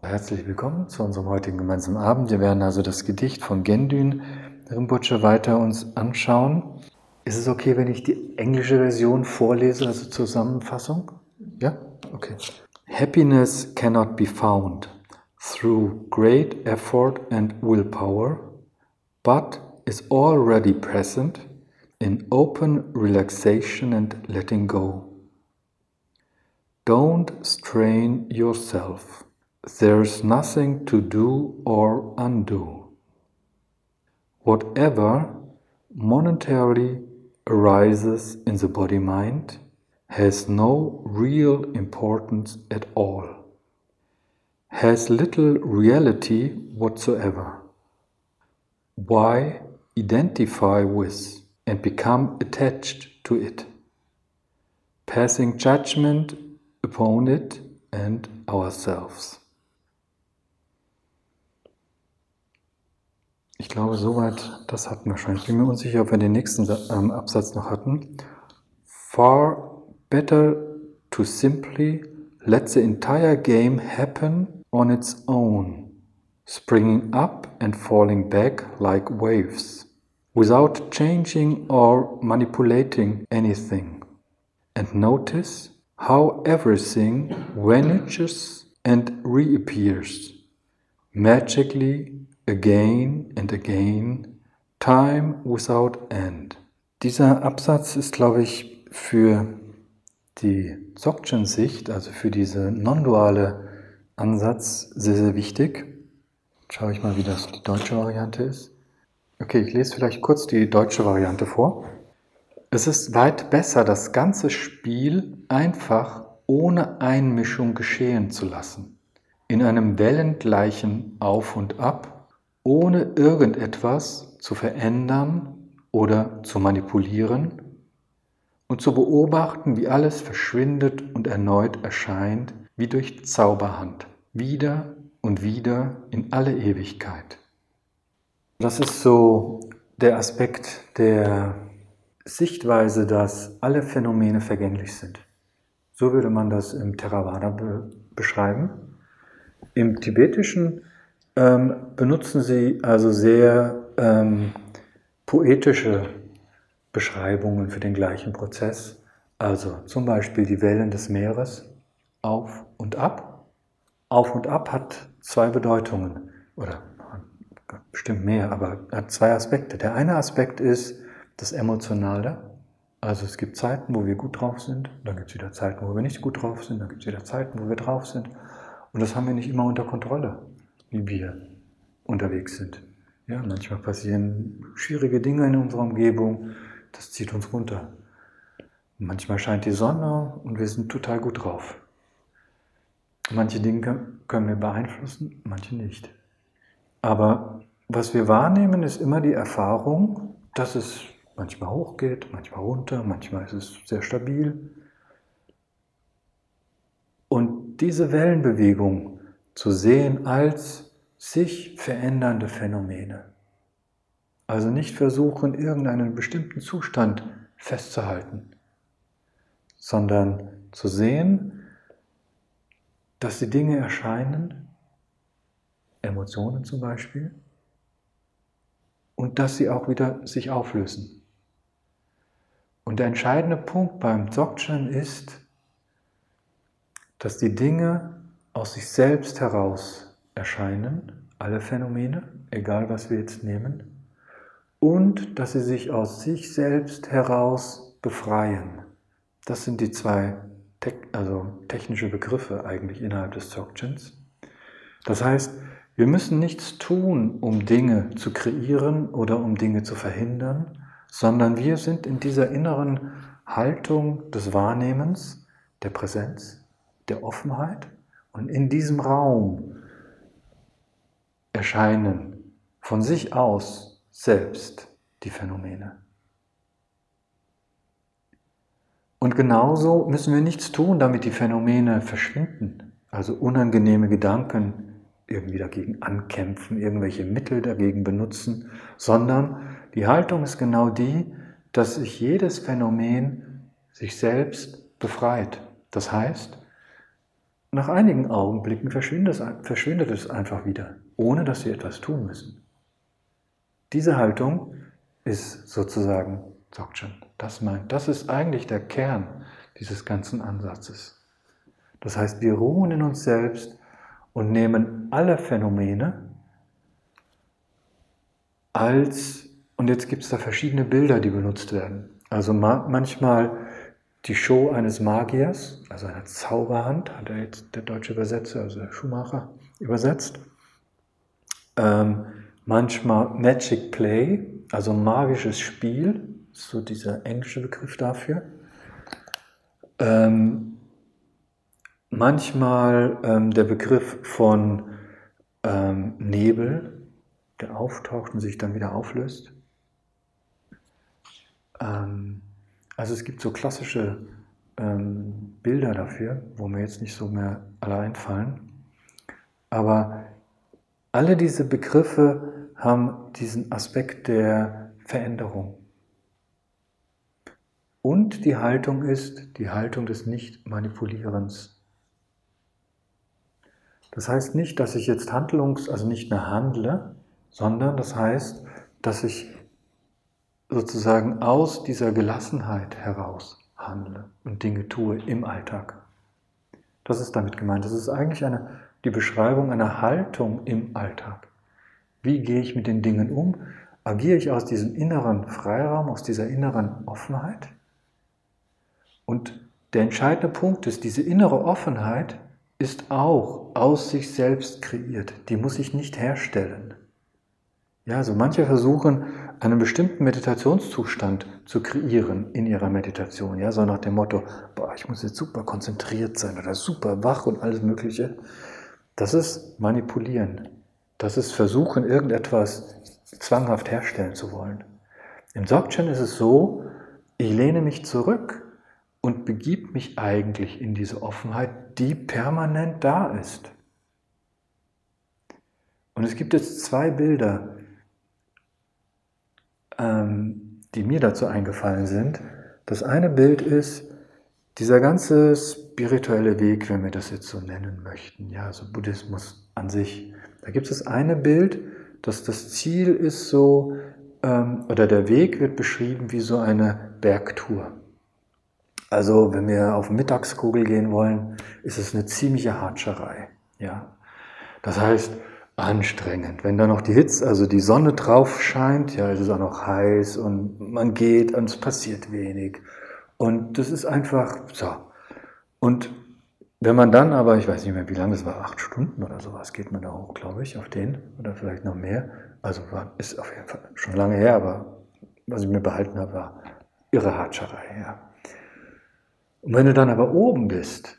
Herzlich willkommen zu unserem heutigen gemeinsamen Abend. Wir werden also das Gedicht von Gendün Rinpoche weiter uns anschauen. Ist es okay, wenn ich die englische Version vorlese, also Zusammenfassung? Ja? Okay. Happiness cannot be found through great effort and willpower, but is already present in open relaxation and letting go. Don't strain yourself. There's nothing to do or undo. Whatever momentarily arises in the body-mind has no real importance at all, has little reality whatsoever. Why identify with and become attached to it, passing judgment upon it and ourselves? Ich glaube, soweit, das hatten wir schon. Ich bin mir unsicher, ob wir den nächsten Absatz noch hatten. Far better to simply let the entire game happen on its own, springing up and falling back like waves, without changing or manipulating anything. And notice how everything vanishes and reappears, magically again and again, time without end. Dieser Absatz ist, glaube ich, für die Dzogchen-Sicht, also für diese non-duale Ansatz, sehr, sehr wichtig. Schaue ich mal, wie das die deutsche Variante ist. Okay, ich lese vielleicht kurz die deutsche Variante vor. Es ist weit besser, das ganze Spiel einfach ohne Einmischung geschehen zu lassen, in einem wellengleichen Auf und Ab, ohne irgendetwas zu verändern oder zu manipulieren und zu beobachten, wie alles verschwindet und erneut erscheint, wie durch Zauberhand, wieder und wieder in alle Ewigkeit. Das ist so der Aspekt der Sichtweise, dass alle Phänomene vergänglich sind. So würde man das im Theravada beschreiben. Im Tibetischen benutzen sie also sehr poetische Beschreibungen für den gleichen Prozess. Also zum Beispiel die Wellen des Meeres, auf und ab. Auf und ab hat zwei Bedeutungen, oder bestimmt mehr, aber hat zwei Aspekte. Der eine Aspekt ist das Emotionale. Also es gibt Zeiten, wo wir gut drauf sind, dann gibt es wieder Zeiten, wo wir nicht gut drauf sind, dann gibt es wieder Zeiten, wo wir drauf sind. Und das haben wir nicht immer unter Kontrolle, wie wir unterwegs sind. Ja, manchmal passieren schwierige Dinge in unserer Umgebung, das zieht uns runter. Manchmal scheint die Sonne und wir sind total gut drauf. Manche Dinge können wir beeinflussen, manche nicht. Aber was wir wahrnehmen, ist immer die Erfahrung, dass es manchmal hochgeht, manchmal runter, manchmal ist es sehr stabil. Und diese Wellenbewegung zu sehen als sich verändernde Phänomene. Also nicht versuchen, irgendeinen bestimmten Zustand festzuhalten, sondern zu sehen, dass die Dinge erscheinen, Emotionen zum Beispiel, und dass sie auch wieder sich auflösen. Und der entscheidende Punkt beim Dzogchen ist, dass die Dinge aus sich selbst heraus erscheinen, alle Phänomene, egal was wir jetzt nehmen, und dass sie sich aus sich selbst heraus befreien. Das sind die zwei technische Begriffe eigentlich innerhalb des Dzogchens. Das heißt, wir müssen nichts tun, um Dinge zu kreieren oder um Dinge zu verhindern, sondern wir sind in dieser inneren Haltung des Wahrnehmens, der Präsenz, der Offenheit, und in diesem Raum erscheinen von sich aus selbst die Phänomene. Und genauso müssen wir nichts tun, damit die Phänomene verschwinden, also unangenehme Gedanken irgendwie dagegen ankämpfen, irgendwelche Mittel dagegen benutzen, sondern die Haltung ist genau die, dass sich jedes Phänomen sich selbst befreit. Das heißt, nach einigen Augenblicken verschwindet es einfach wieder, ohne dass Sie etwas tun müssen. Diese Haltung ist sozusagen Dzogchen. Das ist eigentlich der Kern dieses ganzen Ansatzes. Das heißt, wir ruhen in uns selbst und nehmen alle Phänomene und jetzt gibt es da verschiedene Bilder, die benutzt werden. Also manchmal die Show eines Magiers, also einer Zauberhand, hat er jetzt der deutsche Übersetzer, also der Schumacher, übersetzt. Manchmal Magic Play, also magisches Spiel, so dieser englische Begriff dafür. Manchmal der Begriff von Nebel, der auftaucht und sich dann wieder auflöst. Also es gibt so klassische Bilder dafür, wo mir jetzt nicht so mehr alle einfallen. Aber alle diese Begriffe haben diesen Aspekt der Veränderung. Und die Haltung ist die Haltung des Nicht-Manipulierens. Das heißt nicht, dass ich jetzt also nicht mehr handle, sondern das heißt, dass ich sozusagen aus dieser Gelassenheit heraus handle und Dinge tue im Alltag. Das ist damit gemeint. Das ist eigentlich die Beschreibung einer Haltung im Alltag. Wie gehe ich mit den Dingen um? Agiere ich aus diesem inneren Freiraum, aus dieser inneren Offenheit? Und der entscheidende Punkt ist, diese innere Offenheit ist auch aus sich selbst kreiert. Die muss ich nicht herstellen. Ja, also manche versuchen, einen bestimmten Meditationszustand zu kreieren in ihrer Meditation. Ja, so nach dem Motto, ich muss jetzt super konzentriert sein oder super wach und alles Mögliche. Das ist Manipulieren. Das ist Versuchen, irgendetwas zwanghaft herstellen zu wollen. Im Dzogchen ist es so, ich lehne mich zurück und begib mich eigentlich in diese Offenheit, die permanent da ist. Und es gibt jetzt zwei Bilder, die mir dazu eingefallen sind. Das eine Bild ist dieser ganze spirituelle Weg, wenn wir das jetzt so nennen möchten, ja, also Buddhismus an sich. Da gibt es eine Bild, dass das Ziel ist so, oder der Weg wird beschrieben wie so eine Bergtour. Also wenn wir auf Mittagskugel gehen wollen, ist es eine ziemliche Hatscherei. Ja? Das heißt, anstrengend. Wenn da noch die Hitze, also die Sonne drauf scheint, ja, ist es auch noch heiß und man geht und es passiert wenig. Und das ist einfach so. Und wenn man dann aber, ich weiß nicht mehr, wie lange es war, 8 Stunden oder sowas, geht man da hoch, glaube ich, auf den oder vielleicht noch mehr. Also ist auf jeden Fall schon lange her, aber was ich mir behalten habe, war irre Hatscherei. Ja. Und wenn du dann aber oben bist,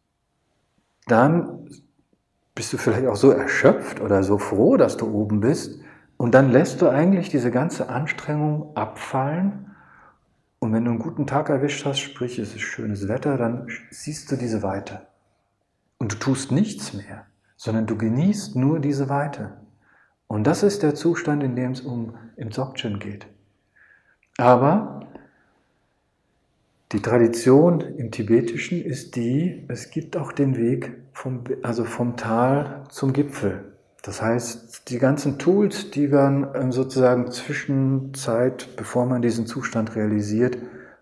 dann bist du vielleicht auch so erschöpft oder so froh, dass du oben bist und dann lässt du eigentlich diese ganze Anstrengung abfallen und wenn du einen guten Tag erwischt hast, sprich es ist schönes Wetter, dann siehst du diese Weite und du tust nichts mehr, sondern du genießt nur diese Weite. Und das ist der Zustand, in dem es im Dzogchen geht. Aber die Tradition im Tibetischen ist es gibt auch den Weg vom Tal zum Gipfel. Das heißt, die ganzen Tools, die man sozusagen Zwischenzeit, bevor man diesen Zustand realisiert,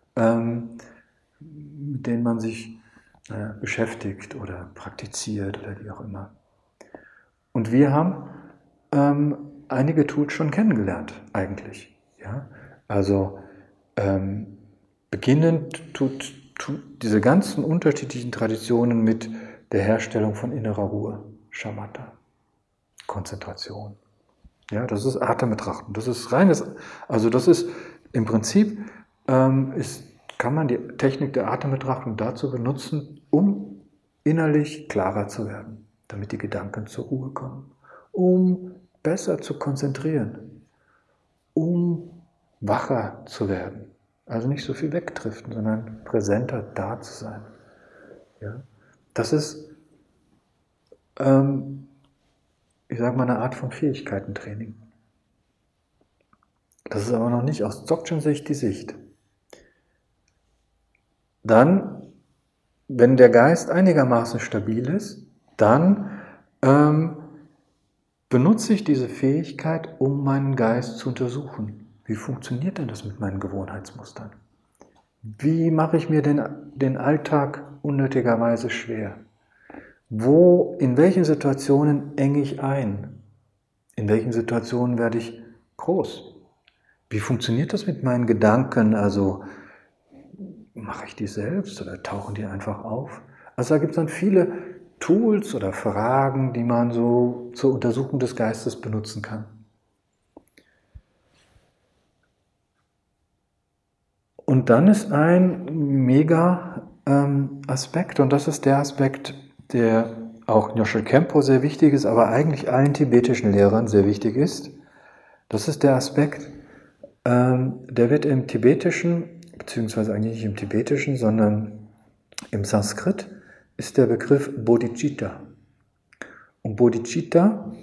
mit denen man sich beschäftigt oder praktiziert oder wie auch immer. Und wir haben einige Tools schon kennengelernt, eigentlich. Ja? Also beginnend tut diese ganzen unterschiedlichen Traditionen mit der Herstellung von innerer Ruhe, Shamatha, Konzentration. Ja, das ist Atembetrachten. Das ist reines, also das ist im Prinzip, kann man die Technik der Atembetrachtung dazu benutzen, um innerlich klarer zu werden, damit die Gedanken zur Ruhe kommen, um besser zu konzentrieren, um wacher zu werden. Also nicht so viel wegdriften, sondern präsenter da zu sein. Ja? Das ist, ich sage mal, eine Art von Fähigkeitentraining. Das ist aber noch nicht aus Dzogchen-Sicht die Sicht. Dann wenn der Geist einigermaßen stabil ist, dann benutze ich diese Fähigkeit, um meinen Geist zu untersuchen. Wie funktioniert denn das mit meinen Gewohnheitsmustern? Wie mache ich mir den Alltag unnötigerweise schwer? In welchen Situationen enge ich ein? In welchen Situationen werde ich groß? Wie funktioniert das mit meinen Gedanken? Also mache ich die selbst oder tauchen die einfach auf? Also da gibt es dann viele Tools oder Fragen, die man so zur Untersuchung des Geistes benutzen kann. Und dann ist ein mega Aspekt, und das ist der Aspekt, der auch Nyosho Khenpo sehr wichtig ist, aber eigentlich allen tibetischen Lehrern sehr wichtig ist. Das ist der Aspekt, der wird im Tibetischen, beziehungsweise eigentlich nicht im Tibetischen, sondern im Sanskrit, ist der Begriff Bodhicitta. Und Bodhicitta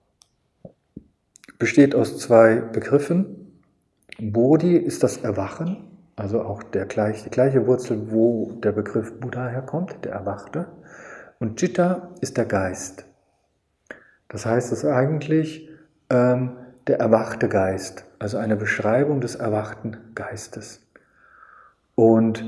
besteht aus zwei Begriffen. Bodhi ist das Erwachen, also auch die gleiche Wurzel, wo der Begriff Buddha herkommt, der Erwachte. Und Citta ist der Geist. Das heißt, es ist eigentlich der erwachte Geist, also eine Beschreibung des erwachten Geistes. Und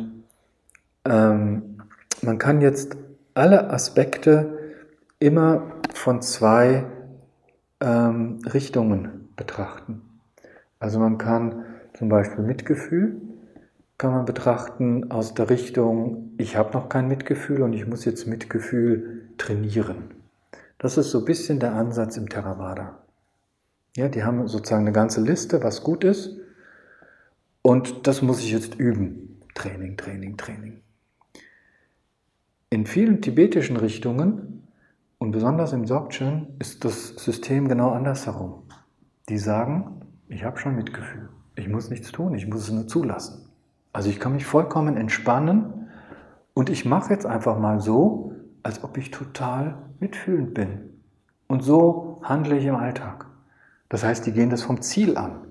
man kann jetzt alle Aspekte immer von zwei Richtungen betrachten. Also man kann zum Beispiel Mitgefühl, kann man betrachten aus der Richtung, ich habe noch kein Mitgefühl und ich muss jetzt Mitgefühl trainieren. Das ist so ein bisschen der Ansatz im Theravada. Ja, die haben sozusagen eine ganze Liste, was gut ist, und das muss ich jetzt üben. Training, Training, Training. In vielen tibetischen Richtungen und besonders im Dzogchen ist das System genau andersherum. Die sagen, ich habe schon Mitgefühl, ich muss nichts tun, ich muss es nur zulassen. Also ich kann mich vollkommen entspannen und ich mache jetzt einfach mal so, als ob ich total mitfühlend bin. Und so handle ich im Alltag. Das heißt, die gehen das vom Ziel an.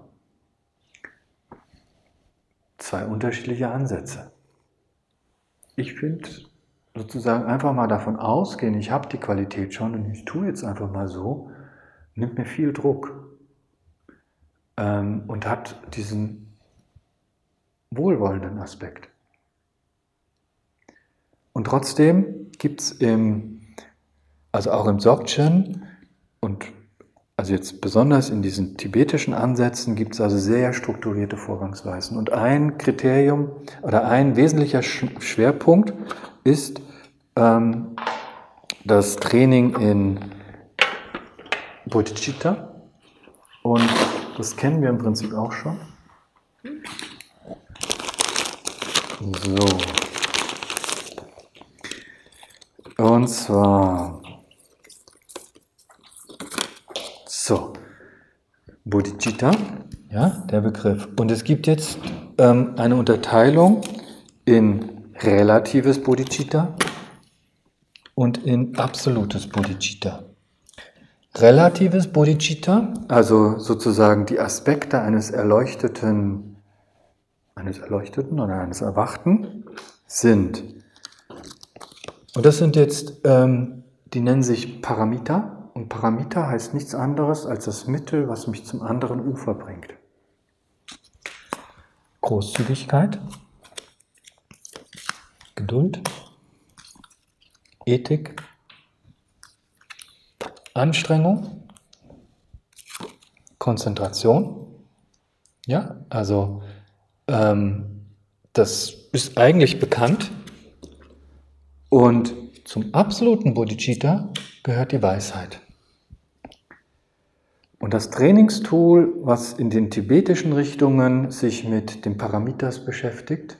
Zwei unterschiedliche Ansätze. Ich finde sozusagen einfach mal davon ausgehen, ich habe die Qualität schon und ich tue jetzt einfach mal so, nimmt mir viel Druck und hat diesen wohlwollenden Aspekt. Und trotzdem gibt es also auch im Dzogchen und also jetzt besonders in diesen tibetischen Ansätzen gibt es also sehr strukturierte Vorgangsweisen. Und ein Kriterium oder ein wesentlicher Schwerpunkt ist das Training in Bodhicitta. Und das kennen wir im Prinzip auch schon. So. Und zwar Bodhicitta, ja, der Begriff. Und es gibt jetzt eine Unterteilung in relatives Bodhicitta und in absolutes Bodhicitta. Relatives Bodhicitta, also sozusagen die Aspekte eines Erleuchteten oder eines Erwachten sind, und das sind jetzt, die nennen sich Paramita, und Paramita heißt nichts anderes als das Mittel, was mich zum anderen Ufer bringt. Großzügigkeit, Geduld, Ethik, Anstrengung, Konzentration. Ja, also das ist eigentlich bekannt. Und zum absoluten Bodhicitta gehört die Weisheit. Und das Trainingstool, was in den tibetischen Richtungen sich mit den Paramitas beschäftigt,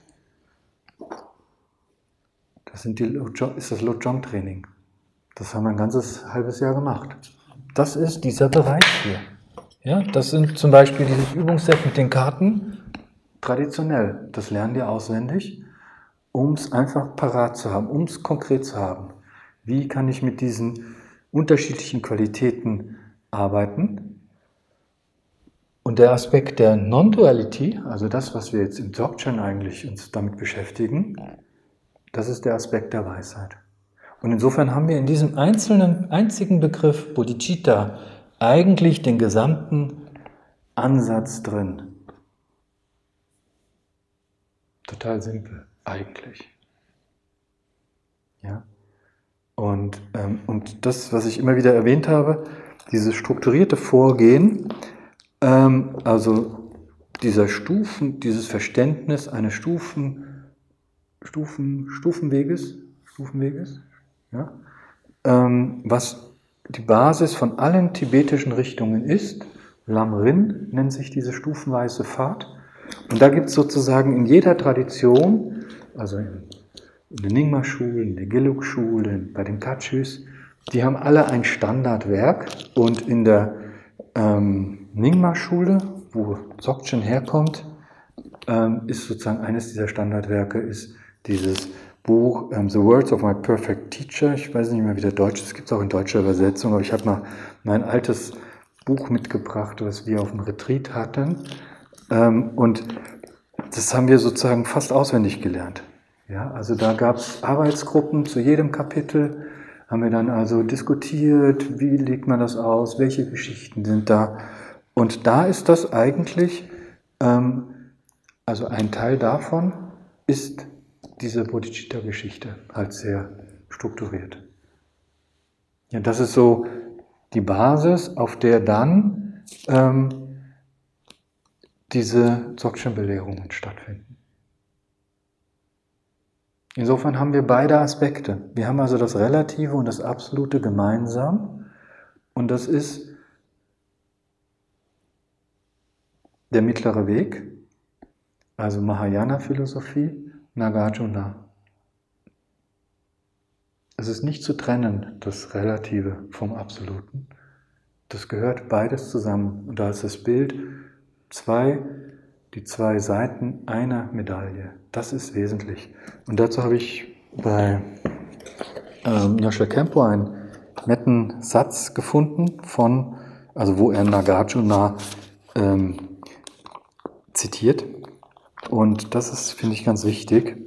ist das Lojong-Training. Das haben wir ein ganzes halbes Jahr gemacht. Das ist dieser Bereich hier. Ja, das sind zum Beispiel dieses Übungsset mit den Karten. Traditionell, das lernen die auswendig, um es einfach parat zu haben, um es konkret zu haben. Wie kann ich mit diesen unterschiedlichen Qualitäten arbeiten? Und der Aspekt der Non-Duality, also das, was wir jetzt im Dzogchen eigentlich uns damit beschäftigen, Das ist der Aspekt der Weisheit. Und insofern haben wir in diesem einzigen Begriff Bodhicitta eigentlich den gesamten Ansatz drin. Total simpel, eigentlich. Ja? Und das, was ich immer wieder erwähnt habe, dieses strukturierte Vorgehen, also dieses Verständnis eines Stufenweges, ja? Was die Basis von allen tibetischen Richtungen ist. Lamrim nennt sich diese stufenweise Pfad. Und da gibt es sozusagen in jeder Tradition, also in den Nyingma-Schulen, in den Gelug-Schulen, bei den Kachus, die haben alle ein Standardwerk. Und in der Nyingma-Schule, wo Dzogchen herkommt, ist sozusagen eines dieser Standardwerke, ist dieses Buch The Words of My Perfect Teacher. Ich weiß nicht mehr, wie der Deutsch ist, es gibt es auch in deutscher Übersetzung, aber ich habe mal mein altes Buch mitgebracht, was wir auf dem Retreat hatten. Und das haben wir sozusagen fast auswendig gelernt. Ja, also da gab es Arbeitsgruppen zu jedem Kapitel, haben wir dann also diskutiert, wie legt man das aus, welche Geschichten sind da. Und da ist das eigentlich, also ein Teil davon ist diese Bodhicitta-Geschichte halt sehr strukturiert. Ja, das ist so die Basis, auf der dann diese Dzogchen-Belehrungen stattfinden. Insofern haben wir beide Aspekte. Wir haben also das Relative und das Absolute gemeinsam und das ist der mittlere Weg, also Mahayana-Philosophie, Nagarjuna. Es ist nicht zu trennen, das Relative vom Absoluten. Das gehört beides zusammen. Und da ist das Bild die zwei Seiten einer Medaille. Das ist wesentlich. Und dazu habe ich bei Nyosha Khenpo einen netten Satz gefunden, wo er Nagarjuna zitiert. Und das ist, finde ich, ganz wichtig.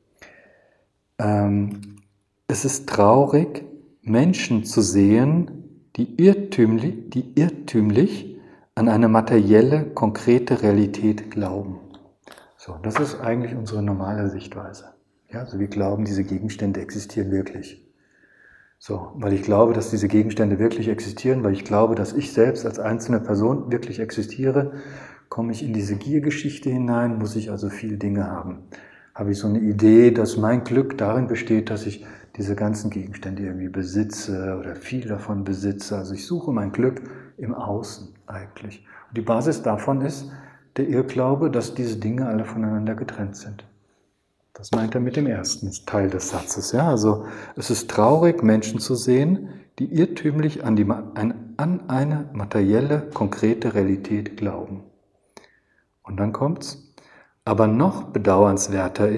Es ist traurig, Menschen zu sehen, die irrtümlich an eine materielle, konkrete Realität glauben. So, das ist eigentlich unsere normale Sichtweise. Ja, also wir glauben, diese Gegenstände existieren wirklich. So, weil ich glaube, dass diese Gegenstände wirklich existieren, weil ich glaube, dass ich selbst als einzelne Person wirklich existiere, komme ich in diese Giergeschichte hinein, muss ich also viele Dinge haben. Habe ich so eine Idee, dass mein Glück darin besteht, dass ich diese ganzen Gegenstände irgendwie besitze oder viel davon besitze. Also ich suche mein Glück im Außen eigentlich. Und die Basis davon ist der Irrglaube, dass diese Dinge alle voneinander getrennt sind. Das meint er mit dem ersten Teil des Satzes. Ja? Also es ist traurig, Menschen zu sehen, die irrtümlich an eine materielle, konkrete Realität glauben. Und dann kommt's. Aber noch bedauernswerter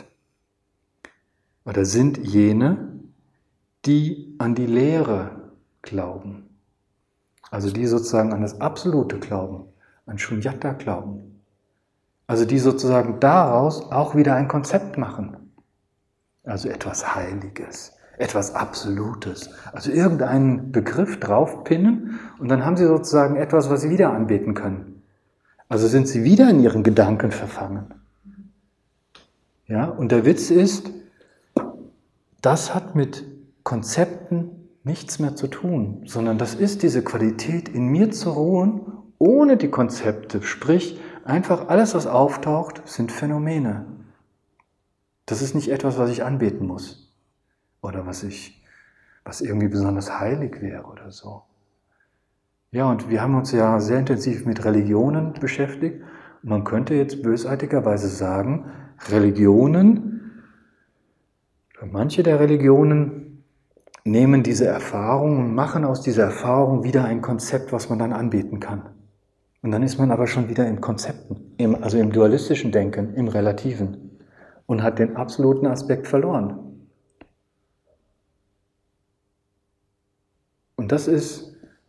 sind jene, die an die Lehre glauben. Also die sozusagen an das Absolute glauben, an Shunyata glauben. Also die sozusagen daraus auch wieder ein Konzept machen. Also etwas Heiliges, etwas Absolutes. Also irgendeinen Begriff draufpinnen und dann haben sie sozusagen etwas, was sie wieder anbeten können. Also sind sie wieder in ihren Gedanken verfangen. Ja, und der Witz ist, das hat mit Konzepten nichts mehr zu tun, sondern das ist diese Qualität, in mir zu ruhen, ohne die Konzepte. Sprich, einfach alles, was auftaucht, sind Phänomene. Das ist nicht etwas, was ich anbeten muss oder was irgendwie besonders heilig wäre oder so. Ja, und wir haben uns ja sehr intensiv mit Religionen beschäftigt. Und man könnte jetzt bösartigerweise sagen, manche der Religionen nehmen diese Erfahrung und machen aus dieser Erfahrung wieder ein Konzept, was man dann anbeten kann. Und dann ist man aber schon wieder in Konzepten, also im dualistischen Denken, im Relativen und hat den absoluten Aspekt verloren. Und das ist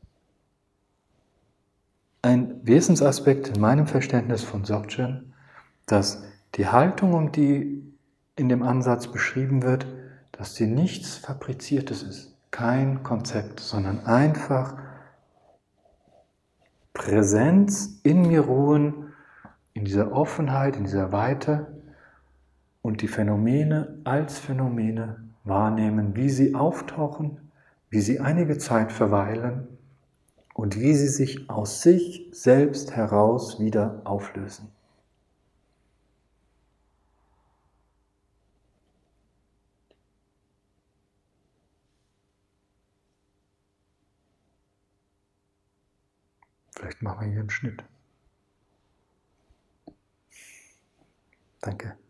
ein Wesensaspekt in meinem Verständnis von Dzogchen, dass die Haltung, um die in dem Ansatz beschrieben wird, dass sie nichts Fabriziertes ist, kein Konzept, sondern einfach Präsenz, in mir ruhen, in dieser Offenheit, in dieser Weite und die Phänomene als Phänomene wahrnehmen, wie sie auftauchen, wie sie einige Zeit verweilen und wie sie sich aus sich selbst heraus wieder auflösen. Vielleicht machen wir hier einen Schnitt. Danke.